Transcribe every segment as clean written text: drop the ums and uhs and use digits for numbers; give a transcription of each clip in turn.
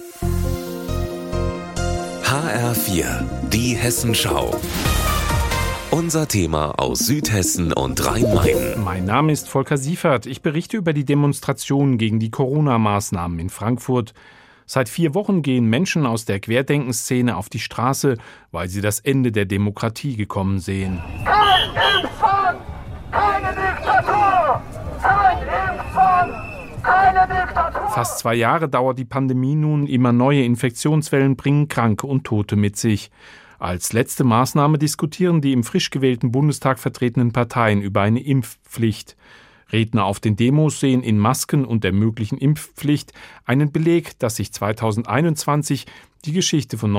HR4, die Hessenschau. Unser Thema aus Südhessen und Rhein-Main. Mein Name ist Volker Siefert. Ich berichte über die Demonstrationen gegen die Corona-Maßnahmen in Frankfurt. Seit 4 Wochen gehen Menschen aus der Querdenkenszene auf die Straße, weil sie das Ende der Demokratie gekommen sehen. Kein Impfzwang, keine Diktatur! Kein Impfzwang, keine Diktatur! Fast 2 Jahre dauert die Pandemie nun. Immer neue Infektionswellen bringen Kranke und Tote mit sich. Als letzte Maßnahme diskutieren die im frisch gewählten Bundestag vertretenen Parteien über eine Impfpflicht. Redner auf den Demos sehen in Masken und der möglichen Impfpflicht einen Beleg, dass sich 2021 die Geschichte von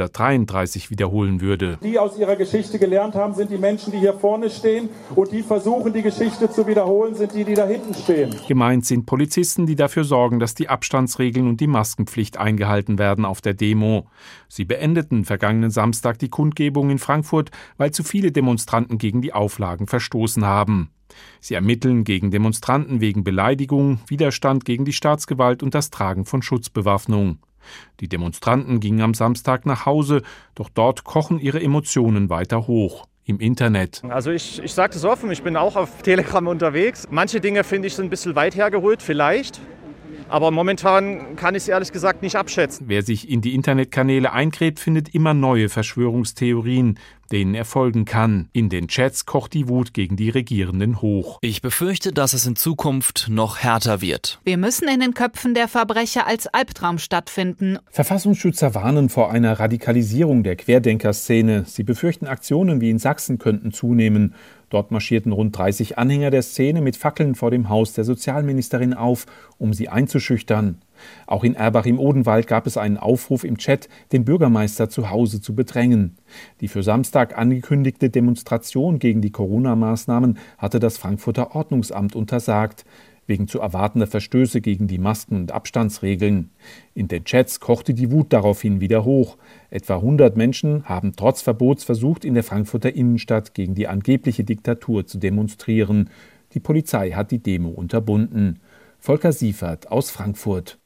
1933 wiederholen würde. Die aus ihrer Geschichte gelernt haben, sind die Menschen, die hier vorne stehen, und die versuchen, die Geschichte zu wiederholen, sind die, die da hinten stehen. Gemeint sind Polizisten, die dafür sorgen, dass die Abstandsregeln und die Maskenpflicht eingehalten werden auf der Demo. Sie beendeten vergangenen Samstag die Kundgebung in Frankfurt, weil zu viele Demonstranten gegen die Auflagen verstoßen haben. Sie ermitteln gegen Demonstranten wegen Beleidigung, Widerstand gegen die Staatsgewalt und das Tragen von Schutzbewaffnung. Die Demonstranten gingen am Samstag nach Hause, doch dort kochen ihre Emotionen weiter hoch. Im Internet. Also ich sage das offen, ich bin auch auf Telegram unterwegs. Manche Dinge finde ich sind ein bisschen weit hergeholt, vielleicht. Aber momentan kann ich es ehrlich gesagt nicht abschätzen. Wer sich in die Internetkanäle eingräbt, findet immer neue Verschwörungstheorien, denen er folgen kann. In den Chats kocht die Wut gegen die Regierenden hoch. Ich befürchte, dass es in Zukunft noch härter wird. Wir müssen in den Köpfen der Verbrecher als Albtraum stattfinden. Verfassungsschützer warnen vor einer Radikalisierung der Querdenkerszene. Sie befürchten, Aktionen wie in Sachsen könnten zunehmen. Dort marschierten rund 30 Anhänger der Szene mit Fackeln vor dem Haus der Sozialministerin auf, um sie einzuschüchtern. Auch in Erbach im Odenwald gab es einen Aufruf im Chat, den Bürgermeister zu Hause zu bedrängen. Die für Samstag angekündigte Demonstration gegen die Corona-Maßnahmen hatte das Frankfurter Ordnungsamt untersagt, wegen zu erwartender Verstöße gegen die Masken- und Abstandsregeln. In den Chats kochte die Wut daraufhin wieder hoch. Etwa 100 Menschen haben trotz Verbots versucht, in der Frankfurter Innenstadt gegen die angebliche Diktatur zu demonstrieren. Die Polizei hat die Demo unterbunden. Volker Siefert aus Frankfurt.